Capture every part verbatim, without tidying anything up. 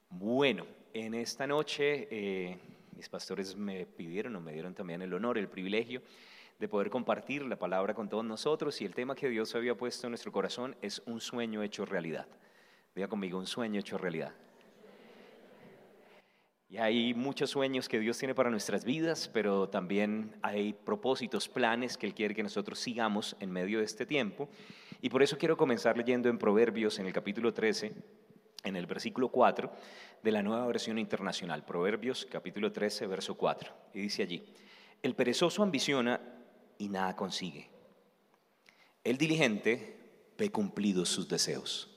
Bueno, en esta noche eh, mis pastores me pidieron o me dieron también el honor, el privilegio de poder compartir la palabra con todos nosotros, y el tema que Dios había puesto en nuestro corazón es un sueño hecho realidad. Diga conmigo, un sueño hecho realidad. Y hay muchos sueños que Dios tiene para nuestras vidas, pero también hay propósitos, planes que Él quiere que nosotros sigamos en medio de este tiempo. Y por eso quiero comenzar leyendo en Proverbios, en el capítulo trece, en el versículo cuatro de la Nueva Versión Internacional. Proverbios capítulo trece, verso cuatro. Y dice allí: el perezoso ambiciona y nada consigue. El diligente ve cumplidos sus deseos.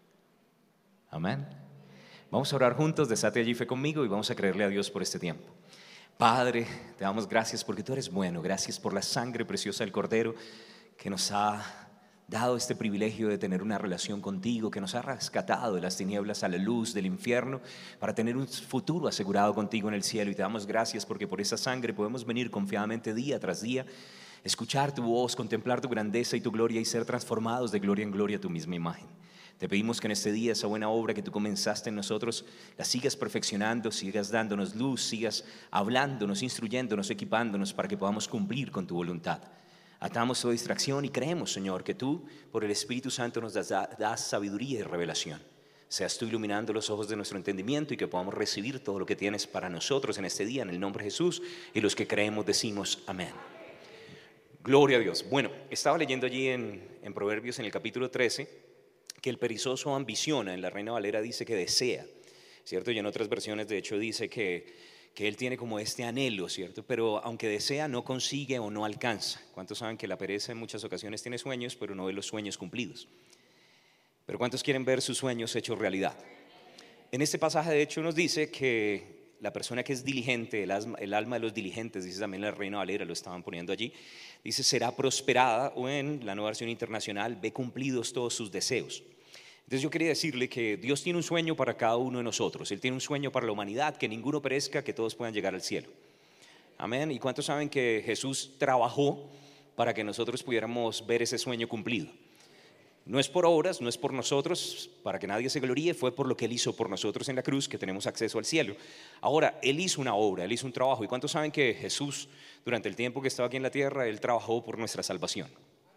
Amén. Vamos a orar juntos, desate allí fe conmigo y vamos a creerle a Dios por este tiempo. Padre, te damos gracias porque tú eres bueno. Gracias por la sangre preciosa del Cordero que nos ha dado este privilegio de tener una relación contigo, que nos ha rescatado de las tinieblas a la luz del infierno para tener un futuro asegurado contigo en el cielo. Y te damos gracias porque por esa sangre podemos venir confiadamente día tras día, escuchar tu voz, contemplar tu grandeza y tu gloria y ser transformados de gloria en gloria a tu misma imagen. Te pedimos que en este día esa buena obra que tú comenzaste en nosotros la sigas perfeccionando, sigas dándonos luz, sigas hablándonos, instruyéndonos, equipándonos para que podamos cumplir con tu voluntad. Atamos toda distracción y creemos, Señor, que tú por el Espíritu Santo nos das, das sabiduría y revelación. Seas tú iluminando los ojos de nuestro entendimiento y que podamos recibir todo lo que tienes para nosotros en este día, en el nombre de Jesús, y los que creemos decimos amén. Gloria a Dios. Bueno, estaba leyendo allí en, en Proverbios en el capítulo trece que el perezoso ambiciona. En la Reina Valera dice que desea, ¿cierto? Y en otras versiones de hecho dice que, que él tiene como este anhelo, ¿cierto? Pero aunque desea, no consigue o no alcanza. ¿Cuántos saben que la pereza en muchas ocasiones tiene sueños, pero no ve los sueños cumplidos? Pero ¿cuántos quieren ver sus sueños hechos realidad? En este pasaje de hecho nos dice que la persona que es diligente, el alma, el alma de los diligentes, dice también la Reina Valera, lo estaban poniendo allí, dice será prosperada, o en la Nueva Versión Internacional, ve cumplidos todos sus deseos. Entonces yo quería decirle que Dios tiene un sueño para cada uno de nosotros. Él tiene un sueño para la humanidad, que ninguno perezca, que todos puedan llegar al cielo. Amén. ¿Y cuántos saben que Jesús trabajó para que nosotros pudiéramos ver ese sueño cumplido? No es por obras, no es por nosotros, para que nadie se gloríe, fue por lo que Él hizo por nosotros en la cruz, que tenemos acceso al cielo. Ahora, Él hizo una obra, Él hizo un trabajo. ¿Y cuántos saben que Jesús, durante el tiempo que estaba aquí en la tierra, Él trabajó por nuestra salvación?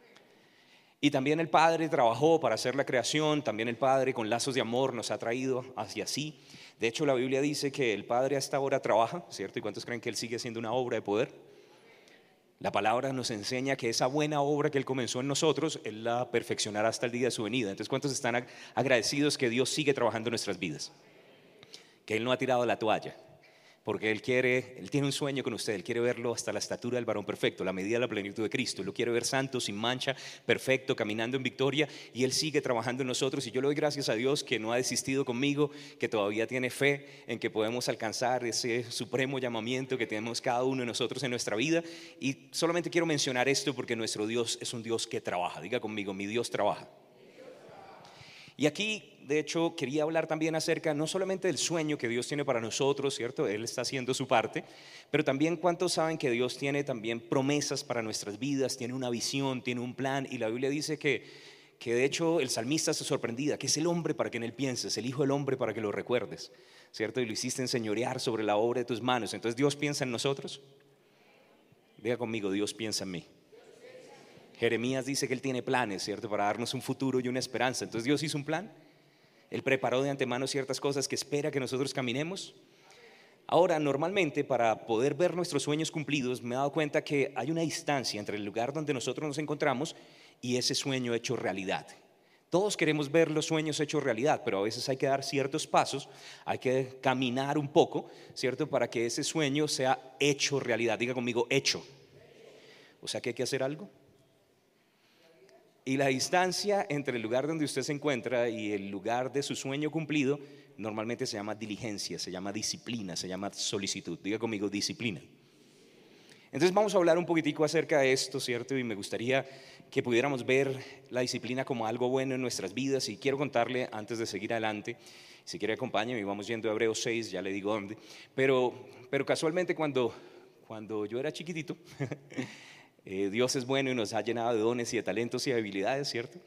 Y también el Padre trabajó para hacer la creación, también el Padre con lazos de amor nos ha traído hacia sí. De hecho, la Biblia dice que el Padre a esta hora trabaja, ¿cierto? ¿Y cuántos creen que Él sigue haciendo una obra de poder? La palabra nos enseña que esa buena obra que Él comenzó en nosotros, Él la perfeccionará hasta el día de su venida. Entonces, ¿cuántos están agradecidos que Dios sigue trabajando en nuestras vidas? Que Él no ha tirado la toalla. Porque Él quiere, Él tiene un sueño con usted. Él quiere verlo hasta la estatura del varón perfecto, la medida de la plenitud de Cristo. Él lo quiere ver santo, sin mancha, perfecto, caminando en victoria. Y Él sigue trabajando en nosotros. Y yo le doy gracias a Dios que no ha desistido conmigo, que todavía tiene fe en que podemos alcanzar ese supremo llamamiento que tenemos cada uno de nosotros en nuestra vida. Y solamente quiero mencionar esto porque nuestro Dios es un Dios que trabaja. Diga conmigo, mi Dios trabaja. Y aquí, de hecho, quería hablar también acerca no solamente del sueño que Dios tiene para nosotros, ¿cierto? Él está haciendo su parte, pero también cuántos saben que Dios tiene también promesas para nuestras vidas, tiene una visión, tiene un plan. Y la Biblia dice que, que de hecho el salmista se sorprendía, que es el hombre para que en él pienses, el hijo del hombre para que lo recuerdes, ¿cierto? Y lo hiciste enseñorear sobre la obra de tus manos. Entonces, ¿Dios piensa en nosotros? Diga conmigo, Dios piensa en mí. Jeremías dice que Él tiene planes, ¿cierto? Para darnos un futuro y una esperanza. Entonces Dios hizo un plan. Él preparó de antemano ciertas cosas que espera que nosotros caminemos. Ahora, normalmente para poder ver nuestros sueños cumplidos, me he dado cuenta que hay una distancia entre el lugar donde nosotros nos encontramos y ese sueño hecho realidad. Todos queremos ver los sueños hechos realidad, pero a veces hay que dar ciertos pasos, hay que caminar un poco, ¿cierto? Para que ese sueño sea hecho realidad. Diga conmigo, hecho. O sea que hay que hacer algo. Y la distancia entre el lugar donde usted se encuentra y el lugar de su sueño cumplido normalmente se llama diligencia, se llama disciplina, se llama solicitud. Diga conmigo, disciplina. Entonces vamos a hablar un poquitico acerca de esto, ¿cierto? Y me gustaría que pudiéramos ver la disciplina como algo bueno en nuestras vidas. Y quiero contarle, antes de seguir adelante, si quiere acompáñeme, vamos yendo a Hebreos seis, ya le digo dónde. Pero, pero casualmente cuando, cuando yo era chiquitito... Eh, Dios es bueno y nos ha llenado de dones y de talentos y de habilidades, ¿cierto?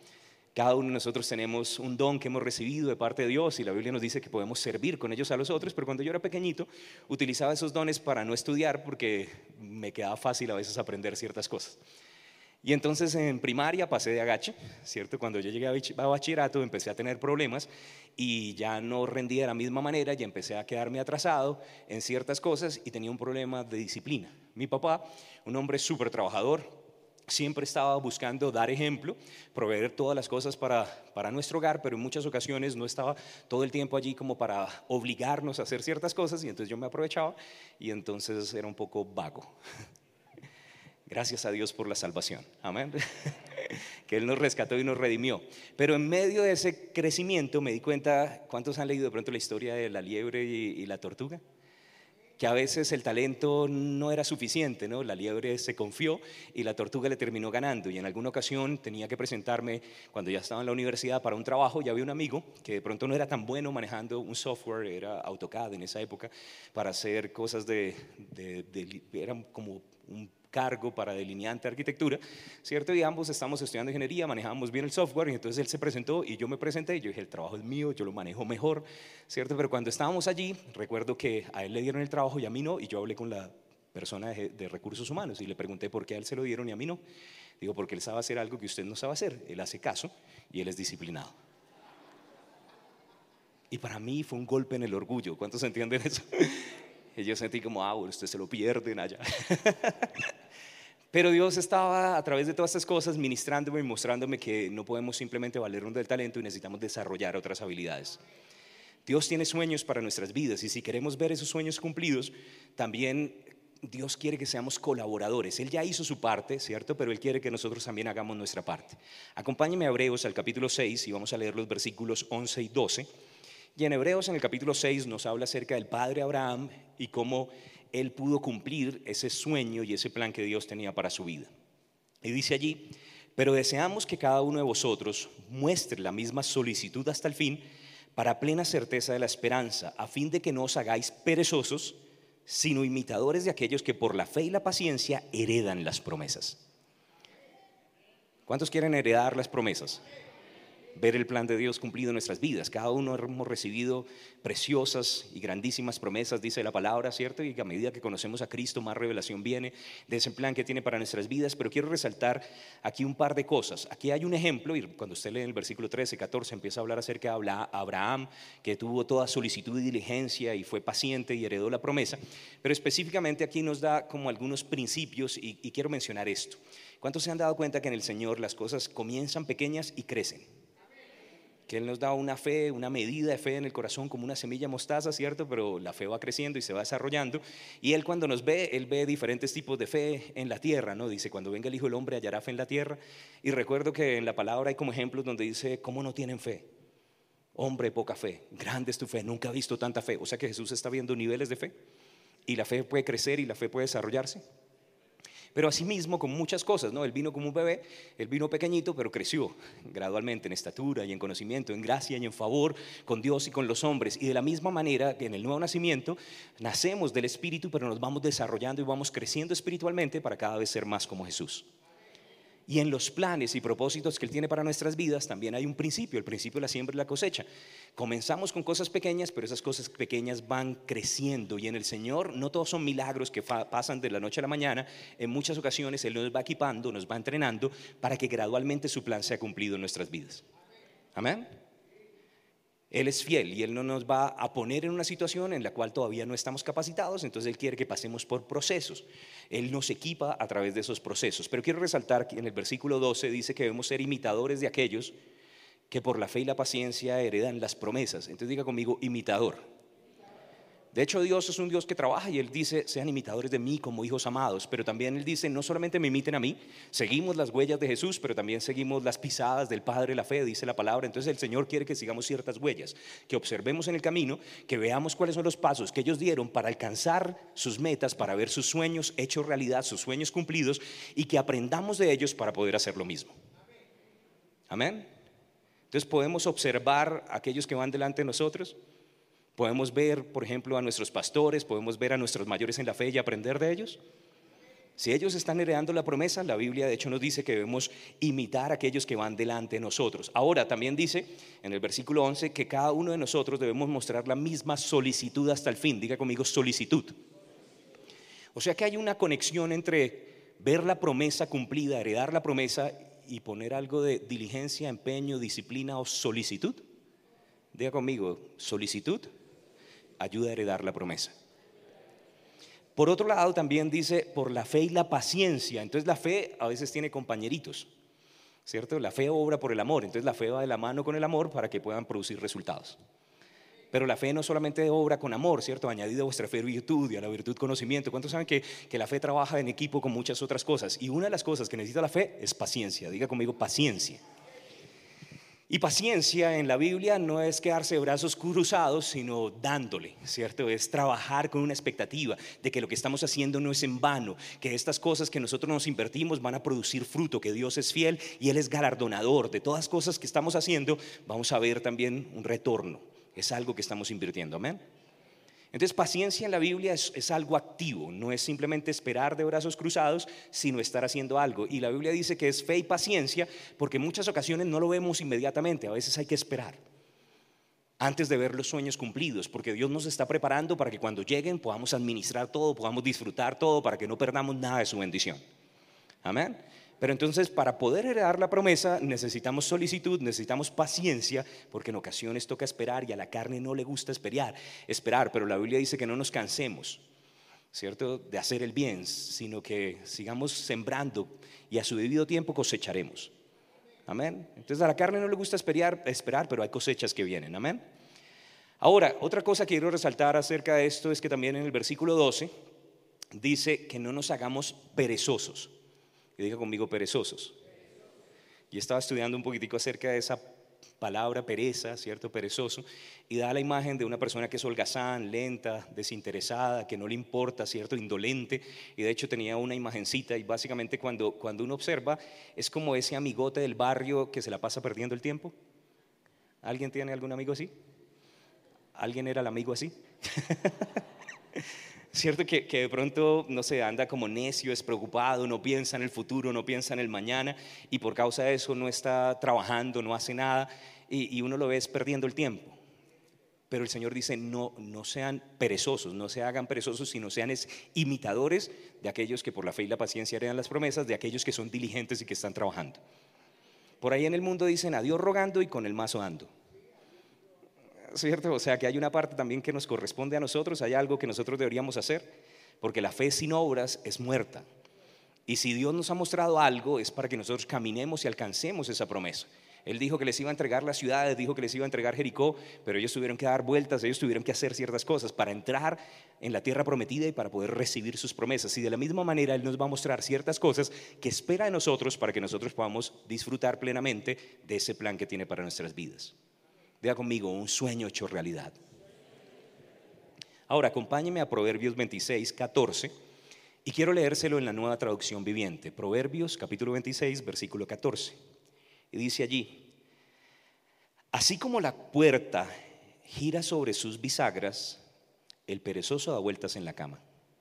Cada uno de nosotros tenemos un don que hemos recibido de parte de Dios y la Biblia nos dice que podemos servir con ellos a los otros, pero cuando yo era pequeñito utilizaba esos dones para no estudiar porque me quedaba fácil a veces aprender ciertas cosas. Y entonces en primaria pasé de agache, ¿cierto? Cuando yo llegué a bachillerato empecé a tener problemas y ya no rendía de la misma manera y empecé a quedarme atrasado en ciertas cosas y tenía un problema de disciplina. Mi papá, un hombre súper trabajador, siempre estaba buscando dar ejemplo, proveer todas las cosas para, para nuestro hogar, pero en muchas ocasiones no estaba todo el tiempo allí como para obligarnos a hacer ciertas cosas y entonces yo me aprovechaba y entonces era un poco vago. Gracias a Dios por la salvación, amén, que Él nos rescató y nos redimió. Pero en medio de ese crecimiento me di cuenta, ¿cuántos han leído de pronto la historia de la liebre y, y la tortuga? Que a veces el talento no era suficiente, ¿no? La liebre se confió y la tortuga le terminó ganando. Y en alguna ocasión tenía que presentarme, cuando ya estaba en la universidad, para un trabajo. Ya había un amigo que de pronto no era tan bueno manejando un software, era AutoCAD en esa época, para hacer cosas de, de, de era como un cargo para delineante de arquitectura, ¿cierto? Y ambos estamos estudiando ingeniería, manejábamos bien el software y entonces él se presentó y yo me presenté y yo dije, el trabajo es mío, yo lo manejo mejor, ¿cierto? Pero cuando estábamos allí, recuerdo que a él le dieron el trabajo y a mí no, y yo hablé con la persona de, de recursos humanos y le pregunté por qué a él se lo dieron y a mí no. Digo, porque él sabe hacer algo que usted no sabe hacer, él hace caso y él es disciplinado. Y para mí fue un golpe en el orgullo, ¿cuántos entienden eso? Y yo sentí como, ah, bueno, ustedes se lo pierden allá. Pero Dios estaba a través de todas estas cosas ministrándome y mostrándome que no podemos simplemente valernos del talento y necesitamos desarrollar otras habilidades. Dios tiene sueños para nuestras vidas y si queremos ver esos sueños cumplidos, también Dios quiere que seamos colaboradores. Él ya hizo su parte, ¿cierto? Pero Él quiere que nosotros también hagamos nuestra parte. Acompáñenme a Hebreos al capítulo seis y vamos a leer los versículos once y doce. Y en Hebreos, en el capítulo seis, nos habla acerca del padre Abraham y cómo él pudo cumplir ese sueño y ese plan que Dios tenía para su vida. Y dice allí, pero deseamos que cada uno de vosotros muestre la misma solicitud hasta el fin, para plena certeza de la esperanza, a fin de que no os hagáis perezosos, sino imitadores de aquellos que por la fe y la paciencia heredan las promesas. ¿Cuántos quieren heredar las promesas? Ver el plan de Dios cumplido en nuestras vidas. Cada uno hemos recibido preciosas y grandísimas promesas, dice la palabra, ¿cierto? Y a medida que conocemos a Cristo, más revelación viene de ese plan que tiene para nuestras vidas. Pero quiero resaltar aquí un par de cosas. Aquí hay un ejemplo, y cuando usted lee el versículo trece, catorce, empieza a hablar acerca de Abraham, que tuvo toda solicitud y diligencia y fue paciente y heredó la promesa. Pero específicamente aquí nos da como algunos principios y, y quiero mencionar esto. ¿Cuántos se han dado cuenta que en el Señor las cosas comienzan pequeñas y crecen? Que Él nos da una fe, una medida de fe en el corazón como una semilla mostaza, ¿cierto? Pero la fe va creciendo y se va desarrollando. Y Él cuando nos ve, Él ve diferentes tipos de fe en la tierra, ¿no? Dice, cuando venga el Hijo del Hombre hallará fe en la tierra. Y recuerdo que en la palabra hay como ejemplos donde dice, ¿cómo no tienen fe? Hombre, poca fe, grande es tu fe, nunca he visto tanta fe. O sea que Jesús está viendo niveles de fe. Y la fe puede crecer y la fe puede desarrollarse. Pero asimismo con muchas cosas, ¿no? Él vino como un bebé, él vino pequeñito, pero creció gradualmente en estatura y en conocimiento, en gracia y en favor con Dios y con los hombres. Y de la misma manera que en el nuevo nacimiento nacemos del Espíritu, pero nos vamos desarrollando y vamos creciendo espiritualmente para cada vez ser más como Jesús. Y en los planes y propósitos que Él tiene para nuestras vidas también hay un principio, el principio de la siembra y la cosecha. Comenzamos con cosas pequeñas, pero esas cosas pequeñas van creciendo. Y en el Señor no todos son milagros que pasan de la noche a la mañana. En muchas ocasiones Él nos va equipando, nos va entrenando para que gradualmente su plan sea cumplido en nuestras vidas. Amén. Él es fiel y Él no nos va a poner en una situación en la cual todavía no estamos capacitados, entonces Él quiere que pasemos por procesos. Él nos equipa a través de esos procesos. Pero quiero resaltar que en el versículo doce dice que debemos ser imitadores de aquellos que por la fe y la paciencia heredan las promesas. Entonces diga conmigo, imitador. De hecho, Dios es un Dios que trabaja y Él dice, sean imitadores de mí como hijos amados. Pero también Él dice, no solamente me imiten a mí, seguimos las huellas de Jesús, pero también seguimos las pisadas del Padre, la fe, dice la palabra. Entonces el Señor quiere que sigamos ciertas huellas, que observemos en el camino, que veamos cuáles son los pasos que ellos dieron para alcanzar sus metas, para ver sus sueños hechos realidad, sus sueños cumplidos, y que aprendamos de ellos para poder hacer lo mismo. Amén. Entonces podemos observar a aquellos que van delante de nosotros. Podemos ver, por ejemplo, a nuestros pastores, podemos ver a nuestros mayores en la fe y aprender de ellos. Si ellos están heredando la promesa, la Biblia de hecho nos dice que debemos imitar a aquellos que van delante de nosotros. Ahora también dice en el versículo once que cada uno de nosotros debemos mostrar la misma solicitud hasta el fin. Diga conmigo, solicitud. O sea que hay una conexión entre ver la promesa cumplida, heredar la promesa y poner algo de diligencia, empeño, disciplina o solicitud. Diga conmigo, solicitud ayuda a heredar la promesa. Por otro lado también dice por la fe y la paciencia. Entonces la fe a veces tiene compañeritos, ¿cierto? La fe obra por el amor, entonces la fe va de la mano con el amor para que puedan producir resultados. Pero la fe no solamente obra con amor, ¿cierto? Añadido a vuestra fe virtud y a la virtud conocimiento. ¿Cuántos saben que, que la fe trabaja en equipo con muchas otras cosas? Y una de las cosas que necesita la fe es paciencia. Diga conmigo, paciencia. Y paciencia en la Biblia no es quedarse de brazos cruzados, sino dándole, ¿cierto? Es trabajar con una expectativa de que lo que estamos haciendo no es en vano, que estas cosas que nosotros nos invertimos van a producir fruto, que Dios es fiel y Él es galardonador. De todas cosas que estamos haciendo, vamos a ver también un retorno. Es algo que estamos invirtiendo, amén. Entonces paciencia en la Biblia es, es algo activo, no es simplemente esperar de brazos cruzados, sino estar haciendo algo. Y la Biblia dice que es fe y paciencia porque en muchas ocasiones no lo vemos inmediatamente, a veces hay que esperar antes de ver los sueños cumplidos, porque Dios nos está preparando para que cuando lleguen podamos administrar todo, podamos disfrutar todo, para que no perdamos nada de su bendición, amén. Pero entonces para poder heredar la promesa necesitamos solicitud, necesitamos paciencia, porque en ocasiones toca esperar y a la carne no le gusta esperar, esperar, pero la Biblia dice que no nos cansemos, ¿cierto?, de hacer el bien, sino que sigamos sembrando y a su debido tiempo cosecharemos, amén. Entonces a la carne no le gusta esperar, esperar, pero hay cosechas que vienen, amén. Ahora, otra cosa que quiero resaltar acerca de esto es que también en el versículo doce dice que no nos hagamos perezosos. Y diga conmigo, perezosos. Y estaba estudiando un poquitico acerca de esa palabra pereza, ¿cierto? Perezoso. Y da la imagen de una persona que es holgazán, lenta, desinteresada, que no le importa, ¿cierto? Indolente. Y de hecho tenía una imagencita y básicamente cuando, cuando uno observa es como ese amigote del barrio que se la pasa perdiendo el tiempo. ¿Alguien tiene algún amigo así? ¿Alguien era el amigo así? Cierto que, que de pronto, no sé, anda como necio, es preocupado, no piensa en el futuro, no piensa en el mañana y por causa de eso no está trabajando, no hace nada y, y uno lo ve es perdiendo el tiempo. Pero el Señor dice, no, no sean perezosos, no se hagan perezosos, sino sean imitadores de aquellos que por la fe y la paciencia heredan las promesas, de aquellos que son diligentes y que están trabajando. Por ahí en el mundo dicen, a Dios rogando y con el mazo dando. ¿Cierto? O sea que hay una parte también que nos corresponde a nosotros, hay algo que nosotros deberíamos hacer, porque la fe sin obras es muerta. Y si Dios nos ha mostrado algo es para que nosotros caminemos y alcancemos esa promesa. Él dijo que les iba a entregar las ciudades, dijo que les iba a entregar Jericó, pero ellos tuvieron que dar vueltas, ellos tuvieron que hacer ciertas cosas para entrar en la tierra prometida y para poder recibir sus promesas. Y de la misma manera Él nos va a mostrar ciertas cosas que espera de nosotros para que nosotros podamos disfrutar plenamente de ese plan que tiene para nuestras vidas. Diga conmigo, un sueño hecho realidad. Ahora, acompáñeme a Proverbios veintiséis, catorce, y quiero leérselo en la Nueva Traducción Viviente. Proverbios, capítulo veintiséis, versículo catorce. Y dice allí, así como la puerta gira sobre sus bisagras, el perezoso da vueltas en la cama.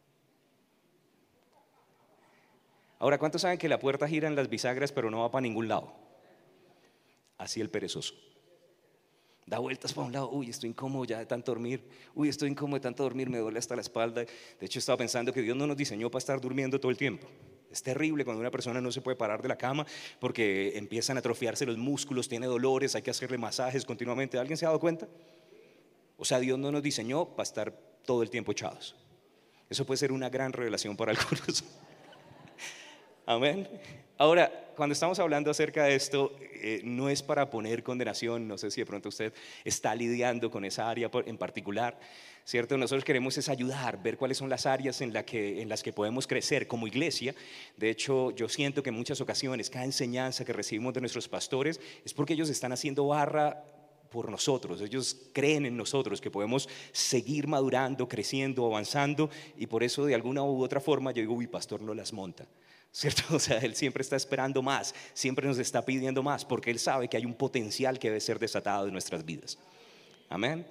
Ahora, ¿cuántos saben que la puerta gira en las bisagras pero no va para ningún lado? Así el perezoso. Da vueltas para un lado, uy, estoy incómodo ya de tanto dormir, uy, estoy incómodo de tanto dormir, me duele hasta la espalda. De hecho, estaba pensando que Dios no nos diseñó para estar durmiendo todo el tiempo. Es terrible cuando una persona no se puede parar de la cama porque empiezan a atrofiarse los músculos, tiene dolores, hay que hacerle masajes continuamente. ¿Alguien se ha dado cuenta? O sea, Dios no nos diseñó para estar todo el tiempo echados. Eso puede ser una gran revelación para algunos. Amén. Ahora, cuando estamos hablando acerca de esto, eh, no es para poner condenación, no sé si de pronto usted está lidiando con esa área en particular, ¿cierto? Nosotros queremos es ayudar, ver cuáles son las áreas en, la que, en las que podemos crecer como iglesia. De hecho, yo siento que en muchas ocasiones cada enseñanza que recibimos de nuestros pastores es porque ellos están haciendo barra por nosotros, ellos creen en nosotros que podemos seguir madurando, creciendo, avanzando y por eso de alguna u otra forma yo digo, uy, pastor no las monta. ¿Cierto? O sea, Él siempre está esperando más, siempre nos está pidiendo más, porque Él sabe que hay un potencial que debe ser desatado en nuestras vidas. Amén.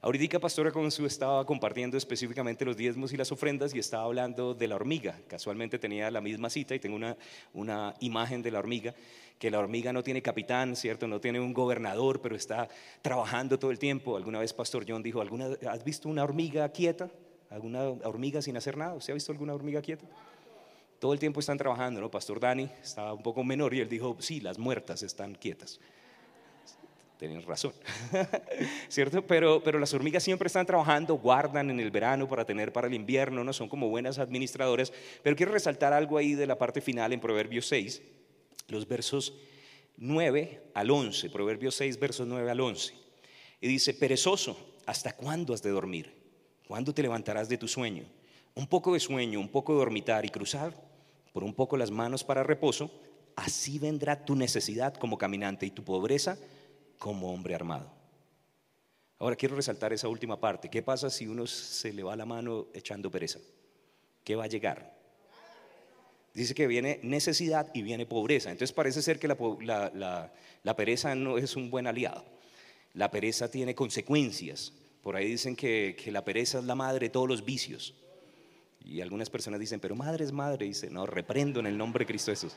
Ahorita Pastora Consu estaba compartiendo específicamente los diezmos y las ofrendas y estaba hablando de la hormiga. Casualmente tenía la misma cita y tengo una, una imagen de la hormiga, que la hormiga no tiene capitán, ¿cierto? No tiene un gobernador, pero está trabajando todo el tiempo. Alguna vez Pastor John dijo, ¿alguna, ¿has visto una hormiga quieta? ¿Alguna hormiga sin hacer nada? ¿Usted ha visto alguna hormiga quieta? Todo el tiempo están trabajando, ¿no? Pastor Dani estaba un poco menor y él dijo, sí, las muertas están quietas. Tienen razón, ¿cierto? Pero, pero las hormigas siempre están trabajando, guardan en el verano para tener para el invierno, ¿no? Son como buenas administradoras. Pero quiero resaltar algo ahí de la parte final en Proverbios seis, los versos nueve al once, Proverbios seis, versos nueve al once. Y dice, perezoso, ¿hasta cuándo has de dormir? ¿Cuándo te levantarás de tu sueño? Un poco de sueño, un poco de dormitar y cruzar por un poco las manos para reposo, así vendrá tu necesidad como caminante y tu pobreza como hombre armado. Ahora quiero resaltar esa última parte. ¿Qué pasa si uno se le va la mano echando pereza? ¿Qué va a llegar? Dice que viene necesidad y viene pobreza. Entonces parece ser que la, la, la, la pereza no es un buen aliado. La pereza tiene consecuencias. Por ahí dicen que, que la pereza es la madre de todos los vicios. Y algunas personas dicen, pero madre es madre. Dice, no, reprendo en el nombre de Cristo Jesús.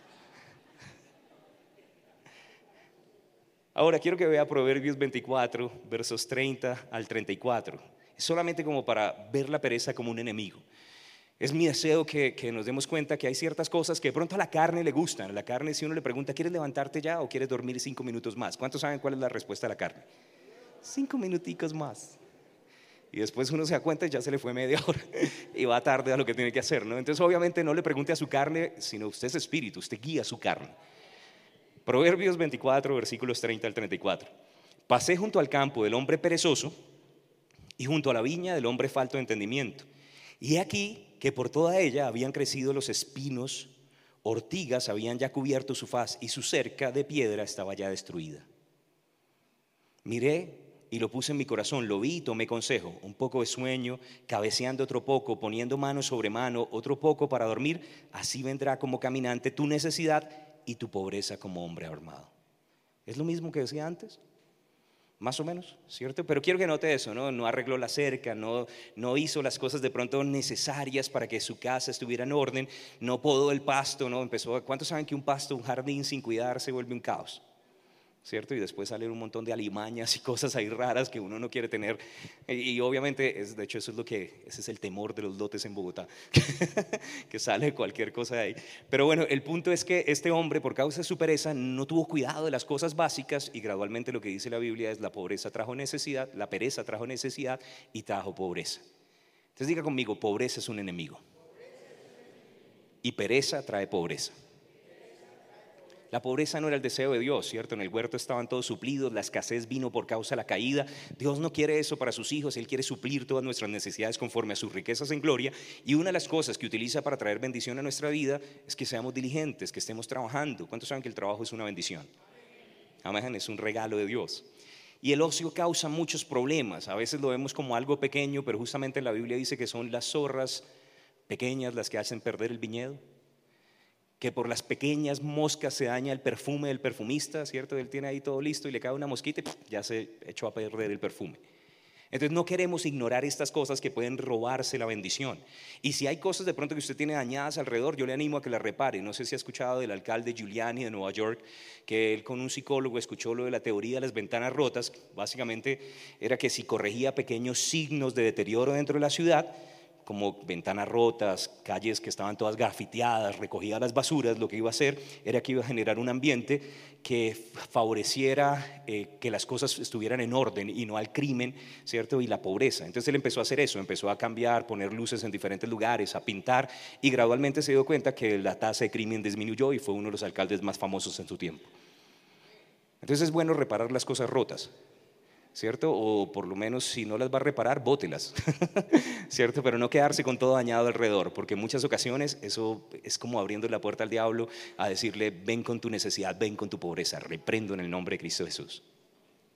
Ahora quiero que vea Proverbios veinticuatro, versos treinta al treinta y cuatro. Es solamente como para ver la pereza como un enemigo. Es mi deseo que, que nos demos cuenta que hay ciertas cosas que de pronto a la carne le gustan. A la carne, si uno le pregunta, ¿quieres levantarte ya o quieres dormir cinco minutos más? ¿Cuántos saben cuál es la respuesta a la carne? Cinco minuticos más. Y después uno se da cuenta y ya se le fue media hora y va tarde a lo que tiene que hacer, ¿no? Entonces obviamente no le pregunte a su carne, sino usted es espíritu, usted guía su carne. Proverbios veinticuatro, versículos treinta al treinta y cuatro. Pasé junto al campo del hombre perezoso y junto a la viña del hombre falto de entendimiento. Y he aquí que por toda ella habían crecido los espinos, ortigas habían ya cubierto su faz y su cerca de piedra estaba ya destruida. Miré y lo puse en mi corazón, lo vi y tomé consejo, un poco de sueño, cabeceando otro poco, poniendo mano sobre mano, otro poco para dormir, así vendrá como caminante tu necesidad y tu pobreza como hombre armado. ¿Es lo mismo que decía antes? Más o menos, ¿cierto? Pero quiero que note eso, ¿no? No arregló la cerca, no, no hizo las cosas de pronto necesarias para que su casa estuviera en orden, no podó el pasto, ¿no? Empezó, ¿cuántos saben que un pasto, un jardín sin cuidar se vuelve un caos? ¿Cierto? Y después salen un montón de alimañas y cosas ahí raras que uno no quiere tener. Y, y obviamente, es, de hecho, eso es lo que, ese es el temor de los lotes en Bogotá, que sale cualquier cosa de ahí. Pero bueno, el punto es que este hombre, por causa de su pereza, no tuvo cuidado de las cosas básicas y gradualmente lo que dice la Biblia es la pobreza trajo necesidad, la pereza trajo necesidad y trajo pobreza. Entonces diga conmigo, pobreza es un enemigo. Y pereza trae pobreza. La pobreza no era el deseo de Dios, ¿cierto? En el huerto estaban todos suplidos, la escasez vino por causa de la caída. Dios no quiere eso para sus hijos, Él quiere suplir todas nuestras necesidades conforme a sus riquezas en gloria. Y una de las cosas que utiliza para traer bendición a nuestra vida es que seamos diligentes, que estemos trabajando. ¿Cuántos saben que el trabajo es una bendición? Amén, es un regalo de Dios. Y el ocio causa muchos problemas. A veces lo vemos como algo pequeño, pero justamente la Biblia dice que son las zorras pequeñas las que hacen perder el viñedo. Que por las pequeñas moscas se daña el perfume del perfumista, ¿cierto? Él tiene ahí todo listo y le cae una mosquita y ya se echó a perder el perfume. Entonces no queremos ignorar estas cosas que pueden robarse la bendición. Y si hay cosas de pronto que usted tiene dañadas alrededor, yo le animo a que las repare. No sé si ha escuchado del alcalde Giuliani de Nueva York, que él con un psicólogo escuchó lo de la teoría de las ventanas rotas. Básicamente era que si corregía pequeños signos de deterioro dentro de la ciudad, como ventanas rotas, calles que estaban todas grafiteadas, recogidas las basuras, lo que iba a hacer era que iba a generar un ambiente que favoreciera eh, que las cosas estuvieran en orden y no al crimen, ¿cierto? Y la pobreza. Entonces él empezó a hacer eso, empezó a cambiar, poner luces en diferentes lugares, a pintar, y gradualmente se dio cuenta que la tasa de crimen disminuyó y fue uno de los alcaldes más famosos en su tiempo. Entonces es bueno reparar las cosas rotas, ¿cierto? O por lo menos si no las va a reparar, bótelas, ¿cierto? Pero no quedarse con todo dañado alrededor, porque en muchas ocasiones eso es como abriendo la puerta al diablo a decirle, ven con tu necesidad, ven con tu pobreza, reprendo en el nombre de Cristo Jesús.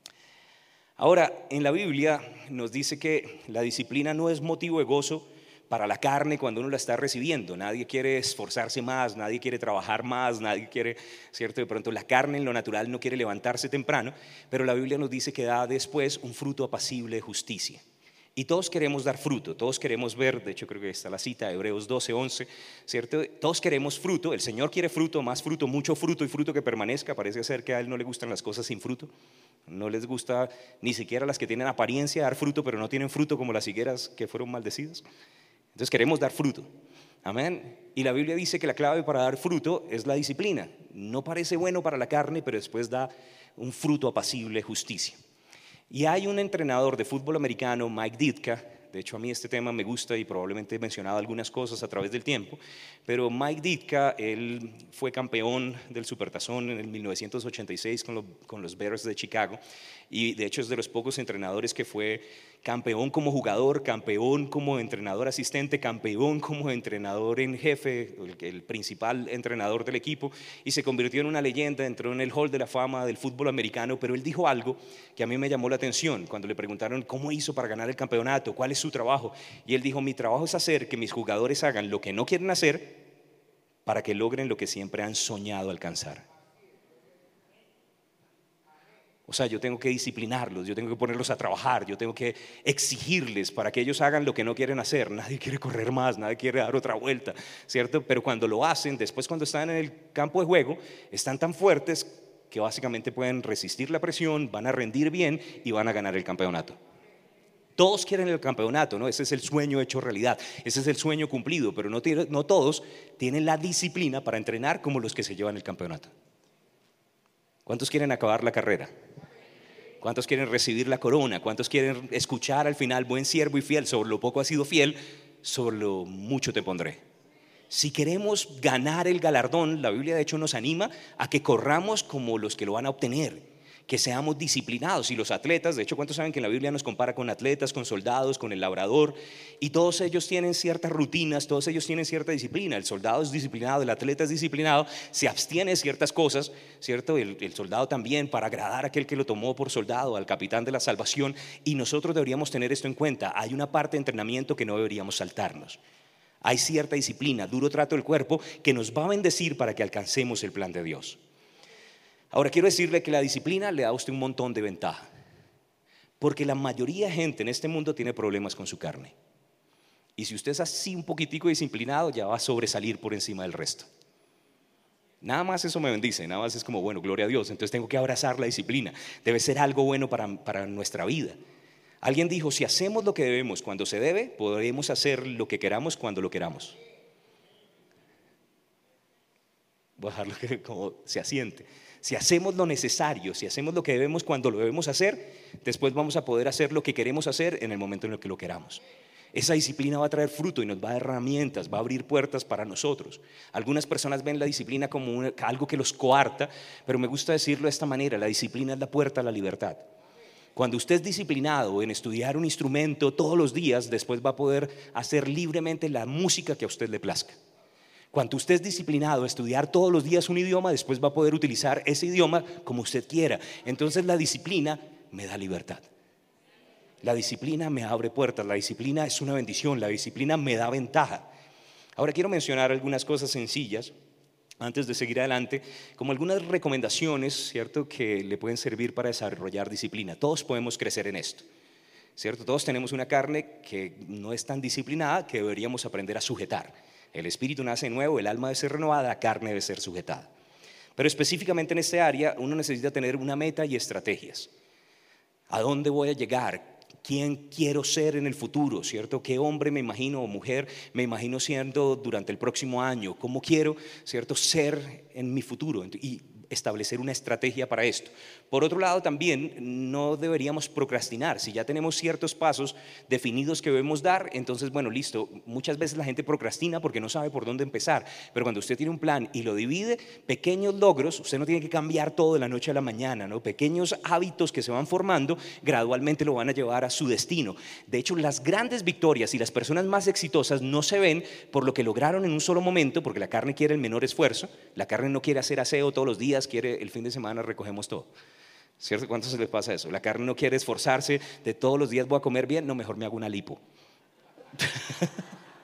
Ahora, en la Biblia nos dice que la disciplina no es motivo de gozo para la carne cuando uno la está recibiendo. Nadie quiere esforzarse más, nadie quiere trabajar más, nadie quiere, ¿cierto? De pronto la carne en lo natural no quiere levantarse temprano, pero la Biblia nos dice que da después un fruto apacible de justicia. Y todos queremos dar fruto, todos queremos ver, de hecho creo que está la cita, Hebreos doce, once, ¿cierto? Todos queremos fruto, el Señor quiere fruto, más fruto, mucho fruto y fruto que permanezca. Parece ser que a Él no le gustan las cosas sin fruto, no les gusta ni siquiera las que tienen apariencia de dar fruto, pero no tienen fruto, como las higueras que fueron maldecidas. Entonces queremos dar fruto, amén. Y la Biblia dice que la clave para dar fruto es la disciplina. No parece bueno para la carne, pero después da un fruto apacible, justicia. Y hay un entrenador de fútbol americano, Mike Ditka. De hecho, a mí este tema me gusta y probablemente he mencionado algunas cosas a través del tiempo, pero Mike Ditka, él fue campeón del Supertazón en el mil novecientos ochenta y seis con los, con los Bears de Chicago, y de hecho es de los pocos entrenadores que fue campeón como jugador, campeón como entrenador asistente, campeón como entrenador en jefe, el, el principal entrenador del equipo, y se convirtió en una leyenda, entró en el Hall de la Fama del fútbol americano. Pero él dijo algo que a mí me llamó la atención cuando le preguntaron cómo hizo para ganar el campeonato, cuál es su trabajo, y él dijo: mi trabajo es hacer que mis jugadores hagan lo que no quieren hacer para que logren lo que siempre han soñado alcanzar. O sea, yo tengo que disciplinarlos, yo tengo que ponerlos a trabajar, yo tengo que exigirles para que ellos hagan lo que no quieren hacer. Nadie quiere correr más, nadie quiere dar otra vuelta, ¿cierto? Pero cuando lo hacen, después cuando están en el campo de juego, están tan fuertes que básicamente pueden resistir la presión, van a rendir bien y van a ganar el campeonato. Todos quieren el campeonato, ¿no? Ese es el sueño hecho realidad, ese es el sueño cumplido, pero no, tiene, no todos tienen la disciplina para entrenar como los que se llevan el campeonato. ¿Cuántos quieren acabar la carrera? ¿Cuántos quieren recibir la corona? ¿Cuántos quieren escuchar al final: buen siervo y fiel, sobre lo poco has sido fiel, sobre lo mucho te pondré? Si queremos ganar el galardón, la Biblia de hecho nos anima a que corramos como los que lo van a obtener, que seamos disciplinados. Y los atletas, de hecho, ¿cuántos saben que en la Biblia nos compara con atletas, con soldados, con el labrador? Y todos ellos tienen ciertas rutinas, todos ellos tienen cierta disciplina. El soldado es disciplinado, el atleta es disciplinado, se abstiene de ciertas cosas, ¿cierto? El, el soldado también, para agradar a aquel que lo tomó por soldado, al capitán de la salvación. Y nosotros deberíamos tener esto en cuenta. Hay una parte de entrenamiento que no deberíamos saltarnos. Hay cierta disciplina, duro trato del cuerpo, que nos va a bendecir para que alcancemos el plan de Dios. Ahora quiero decirle que la disciplina le da a usted un montón de ventaja, porque la mayoría de gente en este mundo tiene problemas con su carne. Y si usted es así un poquitico disciplinado, ya va a sobresalir por encima del resto. Nada más eso me bendice, nada más es como, bueno, gloria a Dios, entonces tengo que abrazar la disciplina. Debe ser algo bueno para, para nuestra vida. Alguien dijo: si hacemos lo que debemos cuando se debe, podremos hacer lo que queramos cuando lo queramos. Voy a dejarlo que como se asiente. Si hacemos lo necesario, si hacemos lo que debemos cuando lo debemos hacer, después vamos a poder hacer lo que queremos hacer en el momento en el que lo queramos. Esa disciplina va a traer fruto y nos va a dar herramientas, va a abrir puertas para nosotros. Algunas personas ven la disciplina como una, algo que los coarta, pero me gusta decirlo de esta manera: la disciplina es la puerta a la libertad. Cuando usted es disciplinado en estudiar un instrumento todos los días, después va a poder hacer libremente la música que a usted le plazca. Cuando usted es disciplinado a estudiar todos los días un idioma, después va a poder utilizar ese idioma como usted quiera. Entonces la disciplina me da libertad. La disciplina me abre puertas, la disciplina es una bendición, la disciplina me da ventaja. Ahora quiero mencionar algunas cosas sencillas antes de seguir adelante, como algunas recomendaciones, ¿cierto?, que le pueden servir para desarrollar disciplina. Todos podemos crecer en esto, ¿cierto? Todos tenemos una carne que no es tan disciplinada, que deberíamos aprender a sujetar. El espíritu nace nuevo, el alma debe ser renovada, la carne debe ser sujetada. Pero específicamente en este área uno necesita tener una meta y estrategias. ¿A dónde voy a llegar? ¿Quién quiero ser en el futuro? ¿Cierto? ¿Qué hombre me imagino o mujer me imagino siendo durante el próximo año? ¿Cómo quiero, cierto, ser en mi futuro? Y establecer una estrategia para esto. Por otro lado, también no deberíamos procrastinar. Si ya tenemos ciertos pasos definidos que debemos dar, entonces, bueno, listo. Muchas veces la gente procrastina porque no sabe por dónde empezar, pero cuando usted tiene un plan y lo divide, pequeños logros, usted no tiene que cambiar todo de la noche a la mañana, ¿no? Pequeños hábitos que se van formando gradualmente lo van a llevar a su destino. De hecho, las grandes victorias y las personas más exitosas no se ven por lo que lograron en un solo momento, porque la carne quiere el menor esfuerzo. La carne no quiere hacer aseo todos los días, quiere el fin de semana recogemos todo, ¿cierto? ¿Cuántos se les pasa eso? La carne no quiere esforzarse de todos los días voy a comer bien, no, mejor me hago una lipo.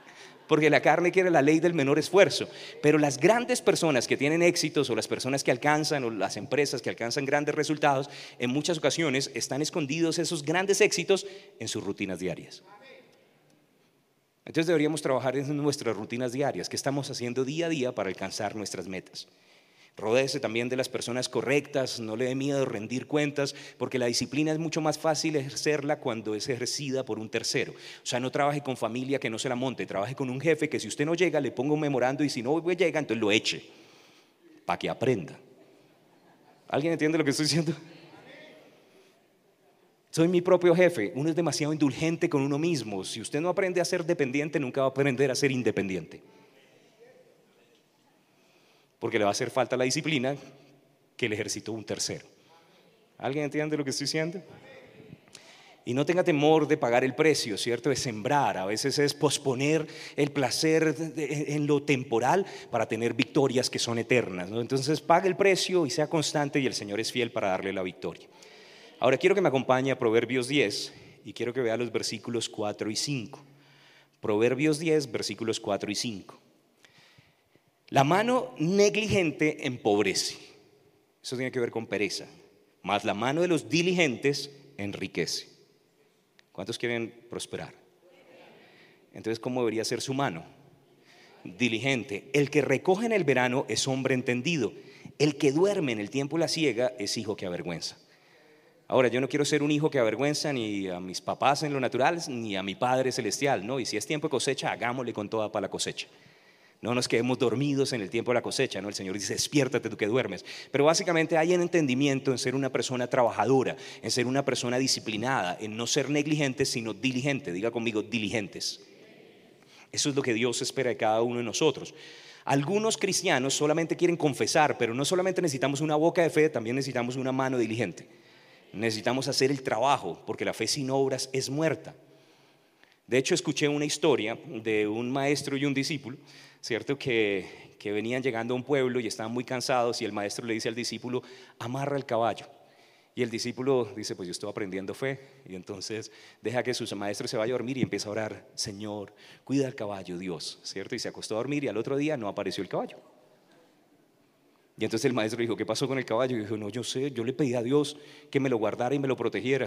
porque la carne quiere la ley del menor esfuerzo. Pero las grandes personas que tienen éxitos, o las personas que alcanzan, o las empresas que alcanzan grandes resultados, en muchas ocasiones están escondidos esos grandes éxitos en sus rutinas diarias. Entonces deberíamos trabajar en nuestras rutinas diarias. ¿Qué estamos haciendo día a día para alcanzar nuestras metas? Rodéese también de las personas correctas, no le dé miedo rendir cuentas, porque la disciplina es mucho más fácil ejercerla cuando es ejercida por un tercero. O sea, no trabaje con familia que no se la monte, trabaje con un jefe que si usted no llega le ponga un memorando, y si no llega entonces lo eche, para que aprenda. ¿Alguien entiende lo que estoy diciendo? Soy mi propio jefe. Uno es demasiado indulgente con uno mismo. Si usted no aprende a ser dependiente, nunca va a aprender a ser independiente, porque le va a hacer falta la disciplina que le ejercitó un tercero. ¿Alguien entiende lo que estoy diciendo? Y no tenga temor de pagar el precio, ¿cierto? De sembrar. A veces es posponer el placer en lo temporal para tener victorias que son eternas, ¿no? Entonces pague el precio y sea constante, y el Señor es fiel para darle la victoria. Ahora quiero que me acompañe a Proverbios diez, y quiero que vea los versículos cuatro y cinco. Proverbios diez, versículos cuatro y cinco. La mano negligente empobrece. Eso tiene que ver con pereza. Mas la mano de los diligentes enriquece. ¿Cuántos quieren prosperar? Entonces, ¿cómo debería ser su mano? Diligente. El que recoge en el verano es hombre entendido. El que duerme en el tiempo de la siega es hijo que avergüenza. Ahora, yo no quiero ser un hijo que avergüenza ni a mis papás en lo natural, ni a mi Padre Celestial, ¿no? Y si es tiempo de cosecha, hagámosle con toda para la cosecha. No nos quedemos dormidos en el tiempo de la cosecha, ¿no? El Señor dice, despiértate tú que duermes. Pero básicamente hay un entendimiento en ser una persona trabajadora, en ser una persona disciplinada, en no ser negligente, sino diligente. Diga conmigo, diligentes. Eso es lo que Dios espera de cada uno de nosotros. Algunos cristianos solamente quieren confesar, pero no solamente necesitamos una boca de fe, también necesitamos una mano diligente. Necesitamos hacer el trabajo, porque la fe sin obras es muerta. De hecho, escuché una historia de un maestro y un discípulo, ¿cierto? Que, que venían llegando a un pueblo y estaban muy cansados, y el maestro le dice al discípulo, amarra el caballo. Y el discípulo dice, pues yo estoy aprendiendo fe, y entonces deja que su maestro se vaya a dormir y empieza a orar, Señor, cuida el caballo, Dios, ¿cierto? Y se acostó a dormir, y al otro día no apareció el caballo. Y entonces el maestro dijo, ¿qué pasó con el caballo? Y dijo, no, yo sé, yo le pedí a Dios que me lo guardara y me lo protegiera.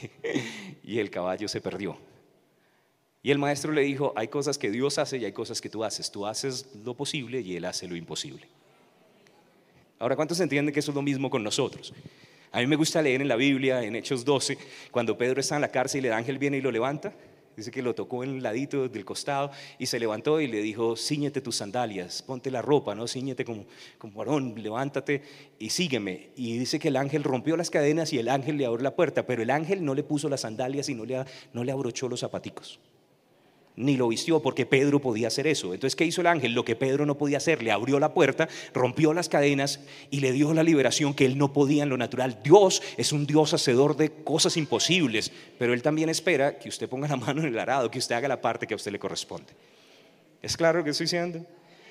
Y el caballo se perdió. Y el maestro le dijo, hay cosas que Dios hace y hay cosas que tú haces. Tú haces lo posible y Él hace lo imposible. Ahora, ¿cuántos entienden que eso es lo mismo con nosotros? A mí me gusta leer en la Biblia, en Hechos doce, cuando Pedro está en la cárcel y el ángel viene y lo levanta. Dice que lo tocó en el ladito del costado y se levantó y le dijo, cíñete tus sandalias, ponte la ropa, ¿no? Cíñete como, como varón, levántate y sígueme. Y dice que el ángel rompió las cadenas y el ángel le abrió la puerta, pero el ángel no le puso las sandalias y no le, no le abrochó los zapaticos, ni lo vistió, porque Pedro podía hacer eso. Entonces, ¿qué hizo el ángel? Lo que Pedro no podía hacer, le abrió la puerta, rompió las cadenas y le dio la liberación que él no podía en lo natural. Dios es un Dios hacedor de cosas imposibles, pero Él también espera que usted ponga la mano en el arado, que usted haga la parte que a usted le corresponde. ¿Es claro lo que estoy diciendo?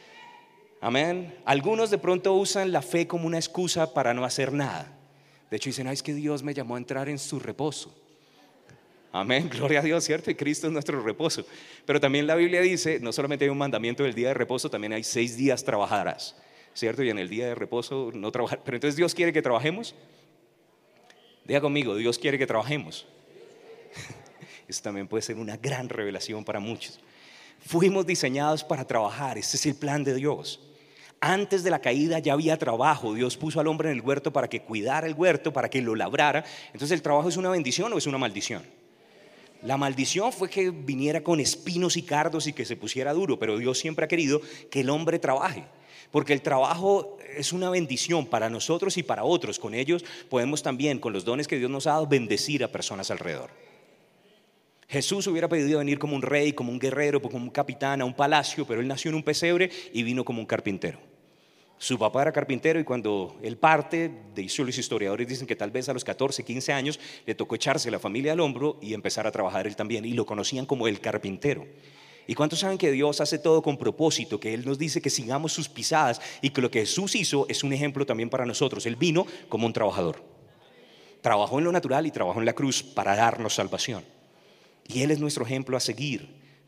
Amén. Algunos de pronto usan la fe como una excusa para no hacer nada. De hecho dicen, ay, es que Dios me llamó a entrar en su reposo. Amén, gloria a Dios, ¿cierto? Y Cristo es nuestro reposo. Pero también la Biblia dice, no solamente hay un mandamiento del día de reposo, también hay seis días trabajarás, ¿cierto? Y en el día de reposo no trabajar. Pero entonces Dios quiere que trabajemos. Diga conmigo, Dios quiere que trabajemos. Eso también puede ser una gran revelación para muchos. Fuimos diseñados para trabajar, ese es el plan de Dios. Antes de la caída ya había trabajo. Dios puso al hombre en el huerto para que cuidara el huerto, para que lo labrara. Entonces, ¿el trabajo es una bendición o es una maldición? La maldición fue que viniera con espinos y cardos y que se pusiera duro, pero Dios siempre ha querido que el hombre trabaje, porque el trabajo es una bendición para nosotros y para otros. Con ellos podemos también, con los dones que Dios nos ha dado, bendecir a personas alrededor. Jesús hubiera pedido venir como un rey, como un guerrero, como un capitán a un palacio, pero Él nació en un pesebre y vino como un carpintero. Su papá era carpintero y cuando él parte, de hecho los historiadores dicen que tal vez a los catorce, quince años le tocó echarse la familia al hombro y empezar a trabajar él también, y lo conocían como el carpintero. ¿Y cuántos saben que Dios hace todo con propósito? Que Él nos dice que sigamos sus pisadas y que lo que Jesús hizo es un ejemplo también para nosotros. Él vino como un trabajador. Trabajó en lo natural y trabajó en la cruz para darnos salvación. Y Él es nuestro ejemplo a seguir.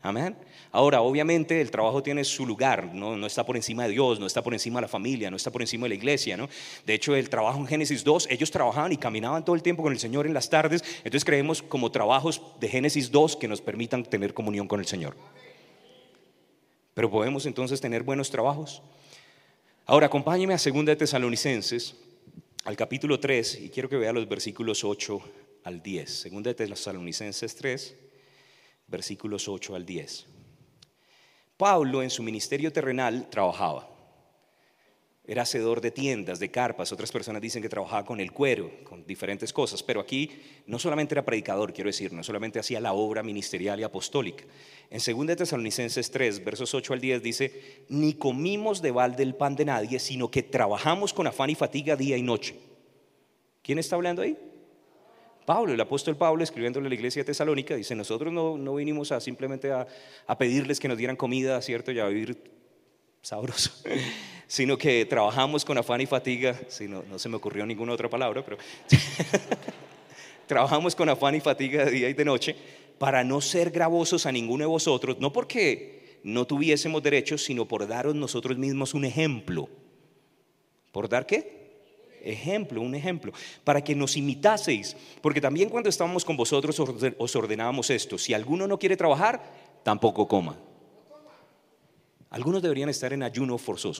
Amén. Ahora, obviamente, el trabajo tiene su lugar, ¿no? No está por encima de Dios, no está por encima de la familia, no está por encima de la iglesia, ¿no? De hecho, el trabajo en Génesis dos, ellos trabajaban y caminaban todo el tiempo con el Señor en las tardes. Entonces creemos como trabajos de Génesis dos que nos permitan tener comunión con el Señor. Pero podemos entonces tener buenos trabajos. Ahora, acompáñeme a segunda de Tesalonicenses, al capítulo tres, y quiero que vea los versículos ocho al diez. segunda de Tesalonicenses tres, versículos ocho al diez. Pablo en su ministerio terrenal trabajaba. Era hacedor de tiendas, de carpas. Otras personas dicen que trabajaba con el cuero, con diferentes cosas. Pero aquí no solamente era predicador, quiero decir, no solamente hacía la obra ministerial y apostólica. En segunda de Tesalonicenses tres, versos ocho al diez dice: ni comimos de balde el pan de nadie, sino que trabajamos con afán y fatiga día y noche. ¿Quién está hablando ahí? Pablo, el apóstol Pablo, escribiéndole a la iglesia de Tesalónica, dice: nosotros no, no vinimos a simplemente a, a pedirles que nos dieran comida, ¿cierto? Y a vivir sabroso, sino que trabajamos con afán y fatiga. Sí, no, no se me ocurrió ninguna otra palabra, pero trabajamos con afán y fatiga de día y de noche para no ser gravosos a ninguno de vosotros, no porque no tuviésemos derechos, sino por daros nosotros mismos un ejemplo. ¿Por dar qué? Ejemplo, un ejemplo, para que nos imitaseis, porque también cuando estábamos con vosotros os ordenábamos esto: si alguno no quiere trabajar, tampoco coma. Algunos deberían estar en ayuno forzoso.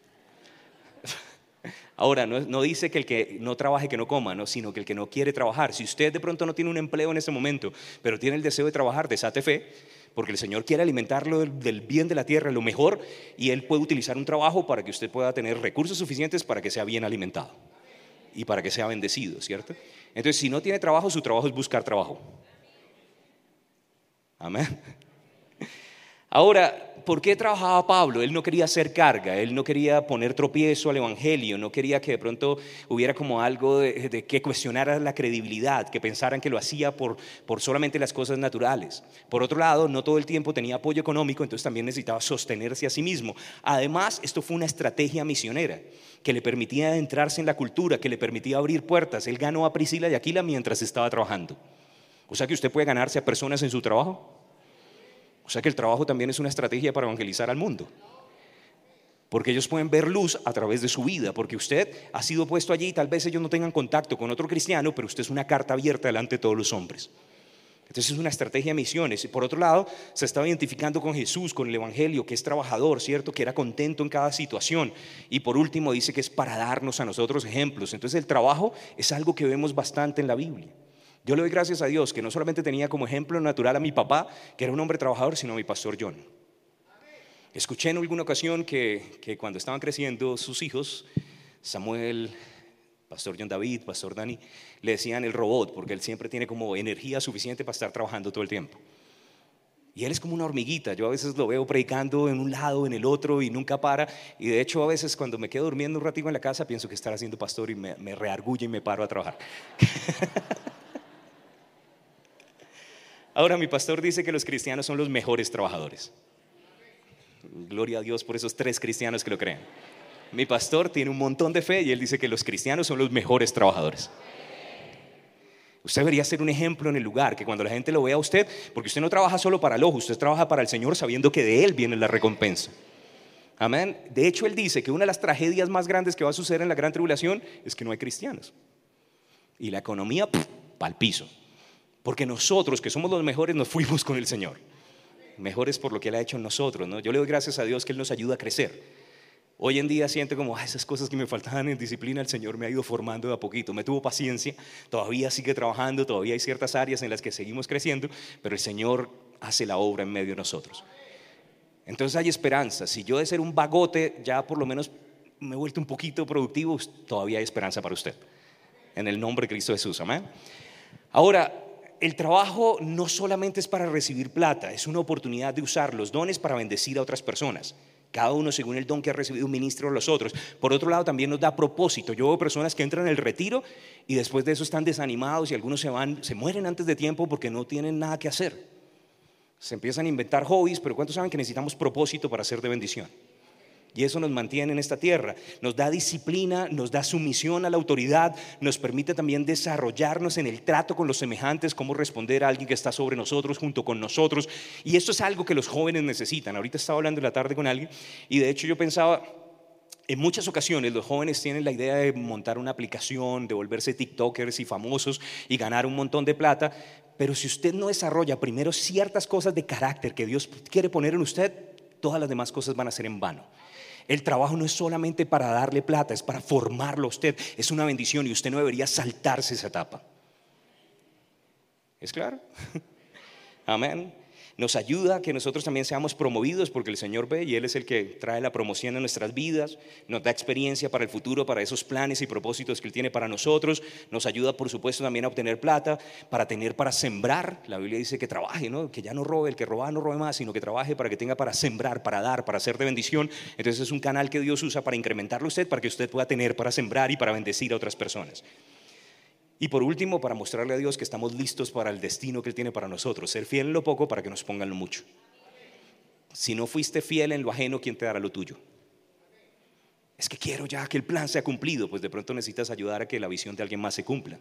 Ahora, no, no dice que el que no trabaje que no coma, no, sino que el que no quiere trabajar. Si usted de pronto no tiene un empleo en ese momento, pero tiene el deseo de trabajar, desate fe, porque el Señor quiere alimentarlo del, del bien de la tierra, lo mejor, y Él puede utilizar un trabajo para que usted pueda tener recursos suficientes para que sea bien alimentado y para que sea bendecido, ¿cierto? Entonces, si no tiene trabajo, su trabajo es buscar trabajo. Amén. Ahora, ¿por qué trabajaba Pablo? Él no quería hacer carga, él no quería poner tropiezo al evangelio, no quería que de pronto hubiera como algo de, de que cuestionara la credibilidad, que pensaran que lo hacía por, por solamente las cosas naturales. Por otro lado, no todo el tiempo tenía apoyo económico, entonces también necesitaba sostenerse a sí mismo. Además, esto fue una estrategia misionera que le permitía adentrarse en la cultura, que le permitía abrir puertas. Él ganó a Priscila y Aquila mientras estaba trabajando. O sea que usted puede ganarse a personas en su trabajo. O sea que el trabajo también es una estrategia para evangelizar al mundo, porque ellos pueden ver luz a través de su vida, porque usted ha sido puesto allí y tal vez ellos no tengan contacto con otro cristiano, pero usted es una carta abierta delante de todos los hombres. Entonces es una estrategia de misiones. Y por otro lado, se estaba identificando con Jesús, con el evangelio, que es trabajador, ¿cierto? Que era contento en cada situación. Y por último dice que es para darnos a nosotros ejemplos. Entonces el trabajo es algo que vemos bastante en la Biblia. Yo le doy gracias a Dios que no solamente tenía como ejemplo natural a mi papá, que era un hombre trabajador, sino a mi pastor John. Escuché en alguna ocasión que, que cuando estaban creciendo sus hijos, Samuel, pastor John David, pastor Dani, le decían el robot, porque él siempre tiene como energía suficiente para estar trabajando todo el tiempo. Y él es como una hormiguita. Yo a veces lo veo predicando en un lado, en el otro, y nunca para. Y de hecho a veces cuando me quedo durmiendo un ratito en la casa, pienso que estará haciendo pastor y me, me reargulle y me paro a trabajar. Ahora, mi pastor dice que los cristianos son los mejores trabajadores. Gloria a Dios por esos tres cristianos que lo creen. Mi pastor tiene un montón de fe y él dice que los cristianos son los mejores trabajadores. Usted debería ser un ejemplo en el lugar, que cuando la gente lo vea a usted, porque usted no trabaja solo para el ojo, usted trabaja para el Señor sabiendo que de Él viene la recompensa. Amén. De hecho, él dice que una de las tragedias más grandes que va a suceder en la gran tribulación es que no hay cristianos. Y la economía, pa'l piso. Porque nosotros, que somos los mejores, nos fuimos con el Señor. Mejores por lo que Él ha hecho en nosotros, ¿no? Yo le doy gracias a Dios que Él nos ayuda a crecer. Hoy en día siento como ah, esas cosas que me faltaban en disciplina, el Señor me ha ido formando de a poquito. Me tuvo paciencia, todavía sigue trabajando, todavía hay ciertas áreas en las que seguimos creciendo, pero el Señor hace la obra en medio de nosotros. Entonces hay esperanza. Si yo de ser un vagote ya por lo menos me he vuelto un poquito productivo, todavía hay esperanza para usted. En el nombre de Cristo Jesús, amén. Ahora, el trabajo no solamente es para recibir plata, es una oportunidad de usar los dones para bendecir a otras personas. Cada uno según el don que ha recibido un ministro a los otros. Por otro lado también nos da propósito. Yo veo personas que entran en el retiro y después de eso están desanimados y algunos se van, se mueren antes de tiempo porque no tienen nada que hacer. Se empiezan a inventar hobbies, pero ¿cuántos saben que necesitamos propósito para ser de bendición? Y eso nos mantiene en esta tierra, nos da disciplina, nos da sumisión a la autoridad, nos permite también desarrollarnos en el trato con los semejantes, cómo responder a alguien que está sobre nosotros, junto con nosotros. Y esto es algo que los jóvenes necesitan. Ahorita estaba hablando en la tarde con alguien y de hecho yo pensaba, en muchas ocasiones los jóvenes tienen la idea de montar una aplicación, de volverse tiktokers y famosos y ganar un montón de plata, pero si usted no desarrolla primero ciertas cosas de carácter que Dios quiere poner en usted, todas las demás cosas van a ser en vano. El trabajo no es solamente para darle plata, es para formarlo a usted. Es una bendición y usted no debería saltarse esa etapa. ¿Es claro? Amén. Nos ayuda a que nosotros también seamos promovidos porque el Señor ve y Él es el que trae la promoción en nuestras vidas. Nos da experiencia para el futuro, para esos planes y propósitos que Él tiene para nosotros. Nos ayuda, por supuesto, también a obtener plata, para tener para sembrar. La Biblia dice que trabaje, ¿no? Que ya no robe, el que roba no robe más, sino que trabaje para que tenga para sembrar, para dar, para ser de bendición. Entonces es un canal que Dios usa para incrementarlo a usted, para que usted pueda tener para sembrar y para bendecir a otras personas. Y por último, para mostrarle a Dios que estamos listos para el destino que Él tiene para nosotros. Ser fiel en lo poco para que nos pongan lo mucho. Si no fuiste fiel en lo ajeno, ¿quién te dará lo tuyo? Es que quiero ya que el plan sea cumplido. Pues de pronto necesitas ayudar a que la visión de alguien más se cumpla.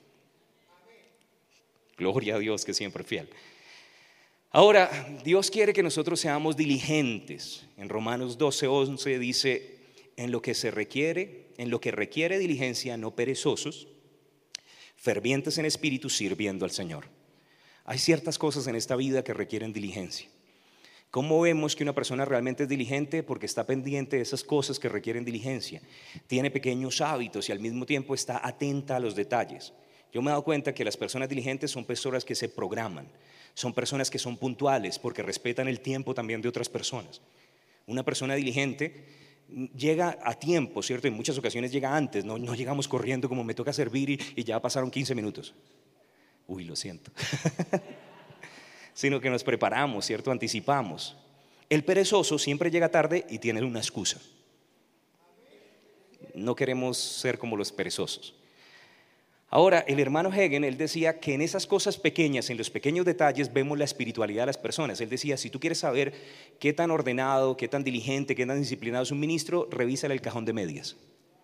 Gloria a Dios que siempre es fiel. Ahora, Dios quiere que nosotros seamos diligentes. En Romanos doce once dice, en lo que se requiere, en lo que requiere diligencia, no perezosos, fervientes en espíritu, sirviendo al Señor. Hay ciertas cosas en esta vida que requieren diligencia. ¿Cómo vemos que una persona realmente es diligente? Porque está pendiente de esas cosas que requieren diligencia. Tiene pequeños hábitos y al mismo tiempo está atenta a los detalles. Yo me he dado cuenta que las personas diligentes son personas que se programan. Son personas que son puntuales porque respetan el tiempo también de otras personas. Una persona diligente llega a tiempo, ¿cierto? En muchas ocasiones llega antes, no, no llegamos corriendo como me toca servir y, y ya pasaron quince minutos. Uy, lo siento. Sino que nos preparamos, ¿cierto? Anticipamos. El perezoso siempre llega tarde y tiene una excusa. No queremos ser como los perezosos. Ahora, el hermano Hagin, él decía que en esas cosas pequeñas, en los pequeños detalles, vemos la espiritualidad de las personas. Él decía, si tú quieres saber qué tan ordenado, qué tan diligente, qué tan disciplinado es un ministro, revísale el cajón de medias.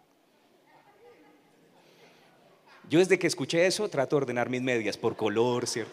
Yo desde que escuché eso, trato de ordenar mis medias por color, ¿cierto?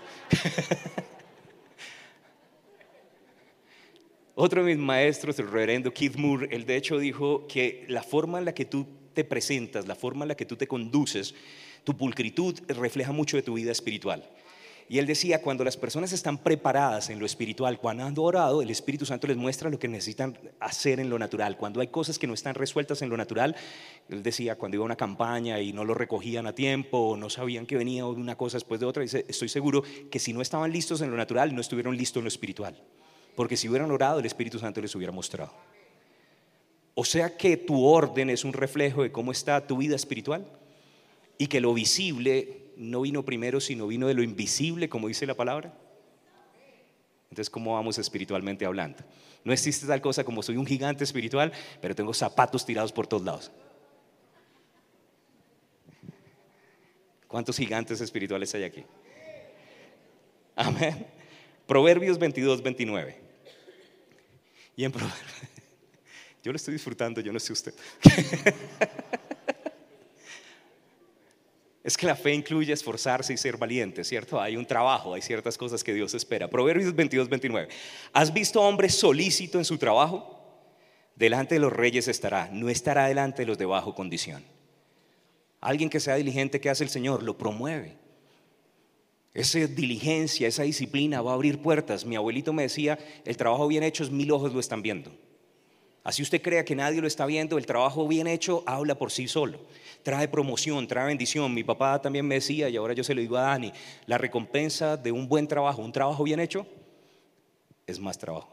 Otro de mis maestros, el reverendo Keith Moore, él de hecho dijo que la forma en la que tú te presentas, la forma en la que tú te conduces, tu pulcritud refleja mucho de tu vida espiritual. Y él decía, cuando las personas están preparadas en lo espiritual, cuando han orado, el Espíritu Santo les muestra lo que necesitan hacer en lo natural. Cuando hay cosas que no están resueltas en lo natural, él decía, cuando iba a una campaña y no lo recogían a tiempo, o no sabían que venía una cosa después de otra, dice, estoy seguro que si no estaban listos en lo natural, no estuvieron listos en lo espiritual. Porque si hubieran orado, el Espíritu Santo les hubiera mostrado. O sea que tu orden es un reflejo de cómo está tu vida espiritual. Y que lo visible no vino primero, sino vino de lo invisible, como dice la palabra. Entonces, ¿cómo vamos espiritualmente hablando? No existe tal cosa como soy un gigante espiritual, pero tengo zapatos tirados por todos lados. ¿Cuántos gigantes espirituales hay aquí? Amén. Proverbios veintidós, veintinueve. Y en Proverbios, yo lo estoy disfrutando, yo no sé usted. Es que la fe incluye esforzarse y ser valiente, ¿cierto? Hay un trabajo, hay ciertas cosas que Dios espera. Proverbios veintidós, veintinueve. ¿Has visto hombre solícito en su trabajo? Delante de los reyes estará, no estará delante de los de bajo condición. Alguien que sea diligente, ¿qué hace el Señor? Lo promueve. Esa diligencia, esa disciplina va a abrir puertas. Mi abuelito me decía, el trabajo bien hecho es mil ojos lo están viendo. Así usted crea que nadie lo está viendo, el trabajo bien hecho habla por sí solo. Trae promoción, trae bendición. Mi papá también me decía, y ahora yo se lo digo a Dani, la recompensa de un buen trabajo, un trabajo bien hecho, es más trabajo.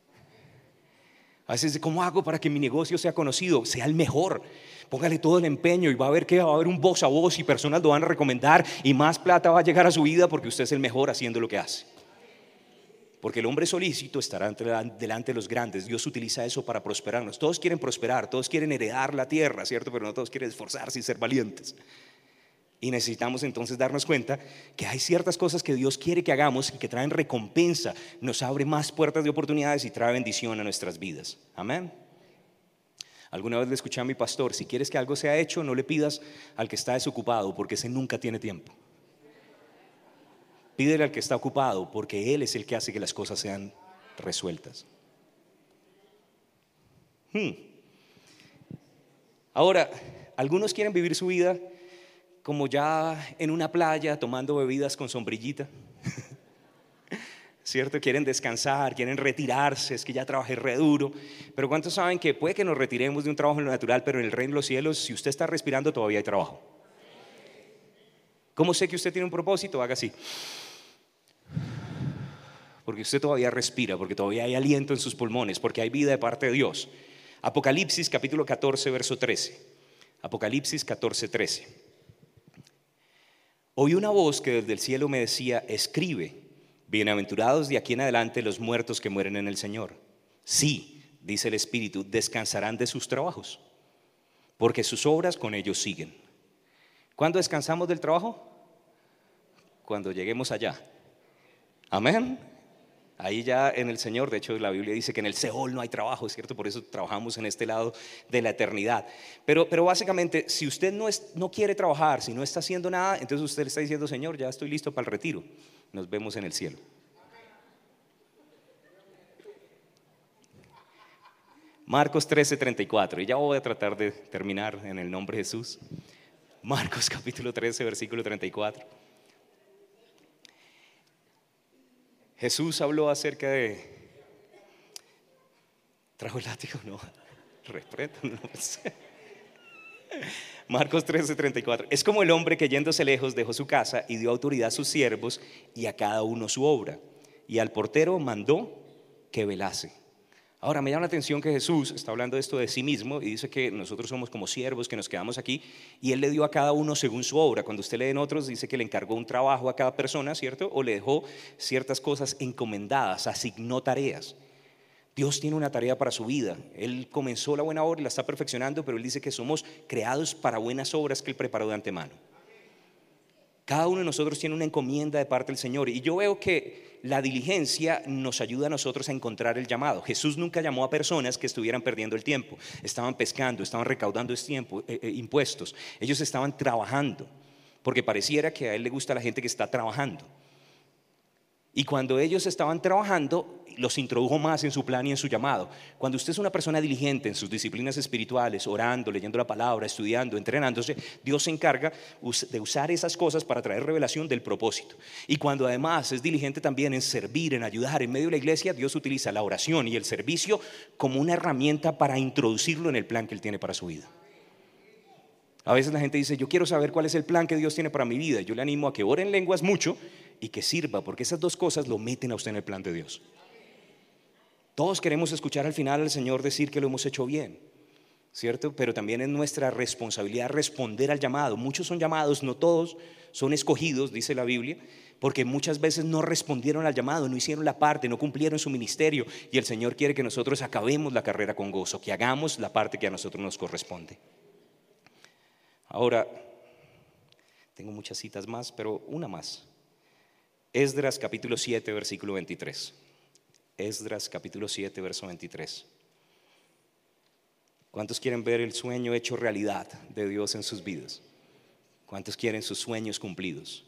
A veces, ¿cómo hago para que mi negocio sea conocido? Sea el mejor. Póngale todo el empeño y va a ver que va a haber un voz a voz y personas lo van a recomendar y más plata va a llegar a su vida porque usted es el mejor haciendo lo que hace. Porque el hombre solícito estará delante de los grandes. Dios utiliza eso para prosperarnos. Todos quieren prosperar, todos quieren heredar la tierra, ¿cierto? Pero no todos quieren esforzarse y ser valientes. Y necesitamos entonces darnos cuenta que hay ciertas cosas que Dios quiere que hagamos y que traen recompensa, nos abre más puertas de oportunidades y trae bendición a nuestras vidas. Amén. Alguna vez le escuché a mi pastor: si quieres que algo sea hecho, no le pidas al que está desocupado, porque ese nunca tiene tiempo. Pídele al que está ocupado, porque él es el que hace que las cosas sean resueltas. Hmm. Ahora, algunos quieren vivir su vida como ya en una playa, tomando bebidas con sombrillita. ¿Cierto? Quieren descansar, quieren retirarse, es que ya trabajé re duro. Pero ¿cuántos saben que puede que nos retiremos de un trabajo en lo natural, pero en el reino de los cielos, si usted está respirando, todavía hay trabajo? ¿Cómo sé que usted tiene un propósito? Haga así. Porque usted todavía respira, porque todavía hay aliento en sus pulmones, porque hay vida de parte de Dios. Apocalipsis capítulo catorce, verso trece. Apocalipsis catorce, trece. Oí una voz que desde el cielo me decía: escribe, bienaventurados de aquí en adelante los muertos que mueren en el Señor. Sí, dice el Espíritu, descansarán de sus trabajos, porque sus obras con ellos siguen. ¿Cuándo descansamos del trabajo? Cuando lleguemos allá. Amén. Ahí ya en el Señor, de hecho la Biblia dice que en el Seol no hay trabajo, ¿cierto? Por eso trabajamos en este lado de la eternidad. Pero, pero básicamente, si usted no, es, no quiere trabajar, si no está haciendo nada, entonces usted le está diciendo: Señor, ya estoy listo para el retiro, nos vemos en el cielo. Marcos trece, treinta y cuatro, y ya voy a tratar de terminar en el nombre de Jesús. Marcos capítulo trece, versículo treinta y cuatro. Jesús habló acerca de... ¿Trajo el látigo? No, respeto, no sé. Marcos trece, treinta y cuatro. Es como el hombre que yéndose lejos dejó su casa y dio autoridad a sus siervos y a cada uno su obra, y al portero mandó que velase. Ahora me llama la atención que Jesús está hablando de esto de sí mismo y dice que nosotros somos como siervos que nos quedamos aquí, y Él le dio a cada uno según su obra. Cuando usted lee en otros, dice que le encargó un trabajo a cada persona, ¿cierto? O le dejó ciertas cosas encomendadas, asignó tareas. Dios tiene una tarea para su vida. Él comenzó la buena obra y la está perfeccionando, pero Él dice que somos creados para buenas obras que Él preparó de antemano. Cada uno de nosotros tiene una encomienda de parte del Señor, y yo veo que la diligencia nos ayuda a nosotros a encontrar el llamado. Jesús nunca llamó a personas que estuvieran perdiendo el tiempo. Estaban pescando, estaban recaudando tiempo, eh, eh, impuestos. Ellos estaban trabajando, porque pareciera que a Él le gusta la gente que está trabajando. Y cuando ellos estaban trabajando, los introdujo más en su plan y en su llamado. Cuando usted es una persona diligente en sus disciplinas espirituales, orando, leyendo la palabra, estudiando, entrenándose, Dios se encarga de usar esas cosas para traer revelación del propósito. Y cuando además es diligente también en servir, en ayudar en medio de la iglesia, Dios utiliza la oración y el servicio como una herramienta para introducirlo en el plan que Él tiene para su vida. A veces la gente dice: yo quiero saber cuál es el plan que Dios tiene para mi vida. Yo le animo a que ore en lenguas mucho y que sirva, porque esas dos cosas lo meten a usted en el plan de Dios. Todos queremos escuchar al final al Señor decir que lo hemos hecho bien, ¿cierto? Pero también es nuestra responsabilidad responder al llamado. Muchos son llamados, no todos son escogidos, dice la Biblia, porque muchas veces no respondieron al llamado, no hicieron la parte, no cumplieron su ministerio, y el Señor quiere que nosotros acabemos la carrera con gozo, que hagamos la parte que a nosotros nos corresponde. Ahora, tengo muchas citas más, pero una más. Esdras capítulo siete, versículo veintitrés. Esdras capítulo siete, verso veintitrés. ¿Cuántos quieren ver el sueño hecho realidad de Dios en sus vidas? ¿Cuántos quieren sus sueños cumplidos?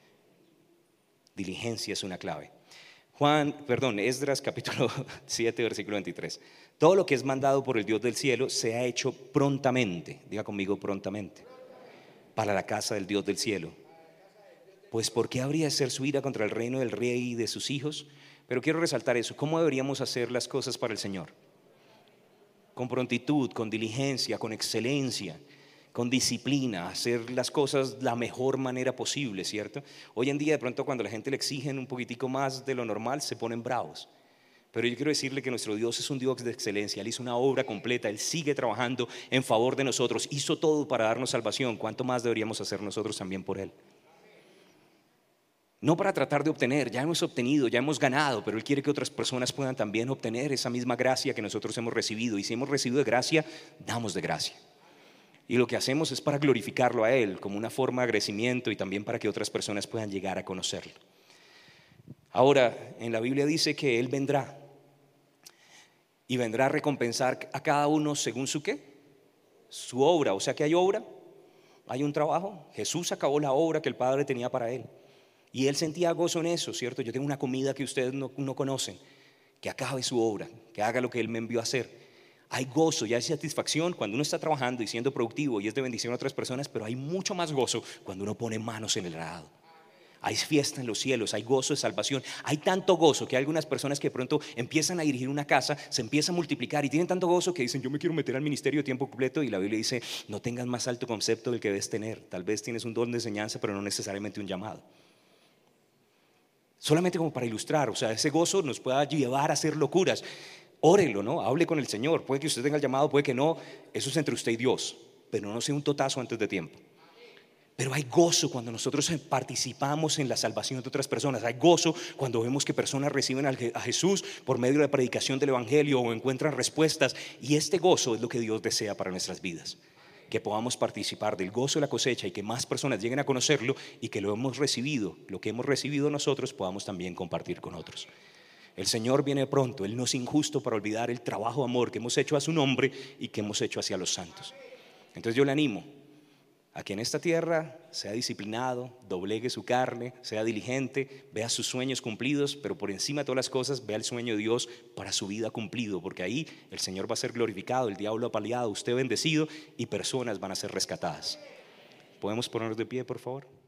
Diligencia es una clave. Juan, perdón, Esdras capítulo siete, versículo veintitrés. Todo lo que es mandado por el Dios del cielo se ha hecho prontamente. Diga conmigo: prontamente. Para la casa del Dios del cielo. Pues ¿por qué habría de ser su ira contra el reino del rey y de sus hijos? Pero quiero resaltar eso. ¿Cómo deberíamos hacer las cosas para el Señor? Con prontitud, con diligencia, con excelencia, con disciplina, hacer las cosas la mejor manera posible, ¿cierto? Hoy en día de pronto cuando a la gente le exigen un poquitico más de lo normal, se ponen bravos. Pero yo quiero decirle que nuestro Dios es un Dios de excelencia. Él hizo una obra completa, Él sigue trabajando en favor de nosotros, hizo todo para darnos salvación. ¿Cuánto más deberíamos hacer nosotros también por Él? No para tratar de obtener, ya hemos obtenido, ya hemos ganado, pero Él quiere que otras personas puedan también obtener esa misma gracia que nosotros hemos recibido. Y si hemos recibido de gracia, damos de gracia. Y lo que hacemos es para glorificarlo a Él como una forma de agradecimiento y también para que otras personas puedan llegar a conocerlo. Ahora, en la Biblia dice que Él vendrá y vendrá a recompensar a cada uno según su ¿qué? su obra, o sea que hay obra, hay un trabajo. Jesús acabó la obra que el Padre tenía para él. Y él sentía gozo en eso, ¿cierto? Yo tengo una comida que ustedes no, no conocen, que acabe su obra, que haga lo que él me envió a hacer. Hay gozo y hay satisfacción cuando uno está trabajando y siendo productivo y es de bendición a otras personas, pero hay mucho más gozo cuando uno pone manos en el arado. Hay fiesta en los cielos, hay gozo de salvación. Hay tanto gozo que hay algunas personas que de pronto empiezan a dirigir una casa, se empieza a multiplicar y tienen tanto gozo que dicen: yo me quiero meter al ministerio de tiempo completo. Y la Biblia dice: no tengas más alto concepto del que debes tener. Tal vez tienes un don de enseñanza, pero no necesariamente un llamado. Solamente como para ilustrar, o sea, ese gozo nos pueda llevar a hacer locuras. Órelo, ¿no? Hable con el Señor. Puede que usted tenga el llamado, puede que no. Eso es entre usted y Dios, pero no sea un totazo antes de tiempo. Pero hay gozo cuando nosotros participamos en la salvación de otras personas. Hay gozo cuando vemos que personas reciben a Jesús por medio de la predicación del Evangelio o encuentran respuestas. Y este gozo es lo que Dios desea para nuestras vidas. Que podamos participar del gozo de la cosecha y que más personas lleguen a conocerlo, y que lo hemos recibido, lo que hemos recibido nosotros, podamos también compartir con otros. El Señor viene pronto. Él no es injusto para olvidar el trabajo de amor que hemos hecho a su nombre y que hemos hecho hacia los santos. Entonces yo le animo a que en esta tierra sea disciplinado, doblegue su carne, sea diligente, vea sus sueños cumplidos, pero por encima de todas las cosas vea el sueño de Dios para su vida cumplido, porque ahí el Señor va a ser glorificado, el diablo apaleado, usted bendecido y personas van a ser rescatadas. ¿Podemos ponernos de pie, por favor?